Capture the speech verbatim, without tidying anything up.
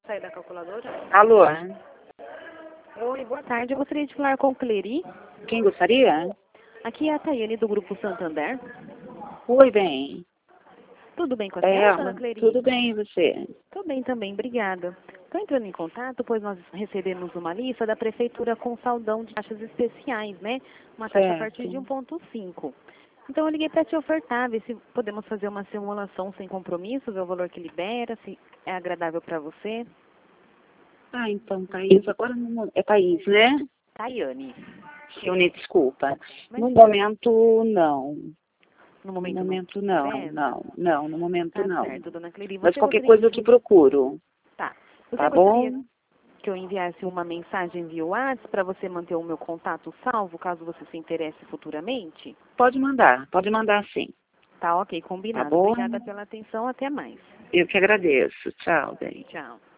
sair da calculadora. Alô? Oi, boa tarde. Eu gostaria de falar com o Cleri. Quem gostaria? Aqui é a Tayane do Grupo Santander. Oi, bem. Tudo bem com a É senhora, ela. dona Cleri? Tudo bem, e você? Tudo bem também, obrigada. Estou entrando em contato, pois nós recebemos uma lista da Prefeitura com saldão de taxas especiais, né? Uma taxa a partir de um vírgula cinco. Então eu liguei para te ofertar, ver se podemos fazer uma simulação sem compromisso, ver o valor que libera, se é agradável para você. Ah, então, Thaís, agora no, é Thaís, né? Tayane. Chione, desculpa. Mas, No momento, não. No No momento, momento, não. não, não, não, no momento, Tá não. certo, dona Cleri. Mas Você qualquer gostaria coisa eu te procuro, Tá. Você tá gostaria bom? que eu enviasse uma mensagem via WhatsApp para você manter o meu contato salvo, caso você se interesse futuramente? Pode mandar, pode mandar sim, Tá, ok, tá combinado. bom? Obrigada pela atenção, até mais. Eu que agradeço. Tchau, bem. Tchau.